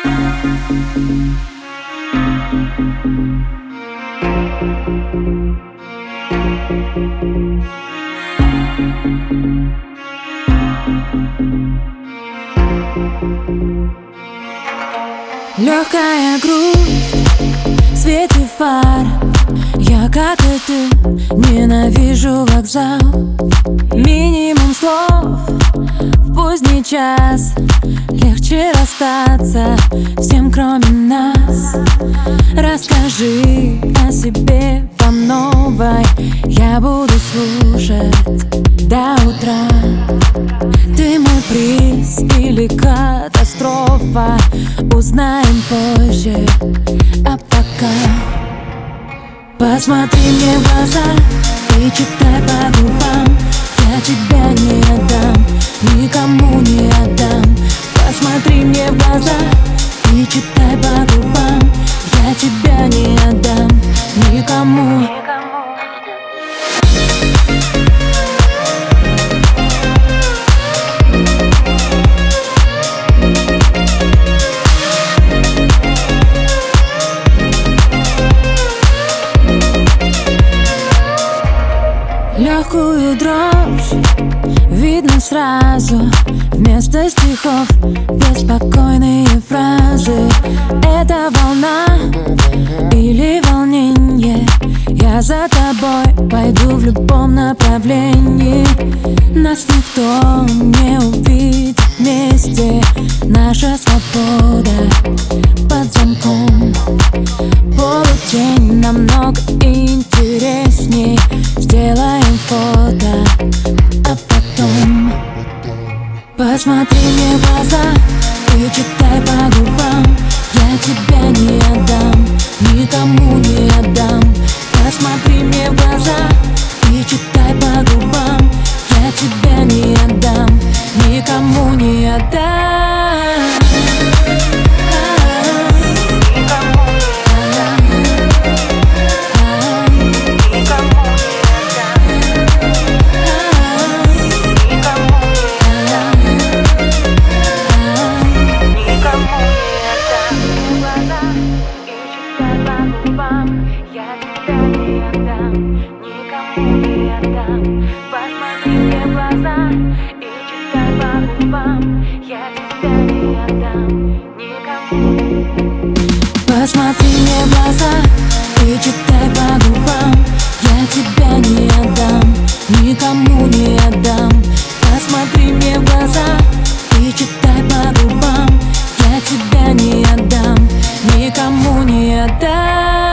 Легкая грусть в свете фар. Я, как и ты, ненавижу вокзал. Минимум слов в поздний час. Легче расстаться всем, кроме нас. Расскажи о себе по новой. Я буду слушать до утра. Ты мой приз или катастрофа, узнаем позже. А пока посмотри мне в глаза и читай по губам. Я тебя не отдам, никому не отдам. Посмотри мне в глаза и читай по губам. Я тебя не отдам, никому. Легкую дрожь видно сразу. Вместо стихов беспокойные фразы. Это волна или волнение? Я за тобой пойду в любом направлении. Нас никто не увидит вместе. Наша свобода под замком. Полутень намного интересней. Сделаем фото, а потом посмотри мне в глаза и читай по губам. Я тебя не отдам, никому не отдам. Посмотри мне в глаза и читай по губам. Я тебя не отдам, никому не отдам. Я тебя не отдам, никому не отдам. Посмотри мне в глаза и читай по губам. Я тебя не отдам, никому. Посмотри мне в глаза и читай по губам. Я тебя не отдам, никому не отдам. Посмотри мне в глаза и читай по губам. Я тебя не отдам, никому не отдам.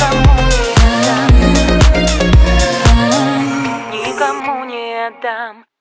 Никому не отдам.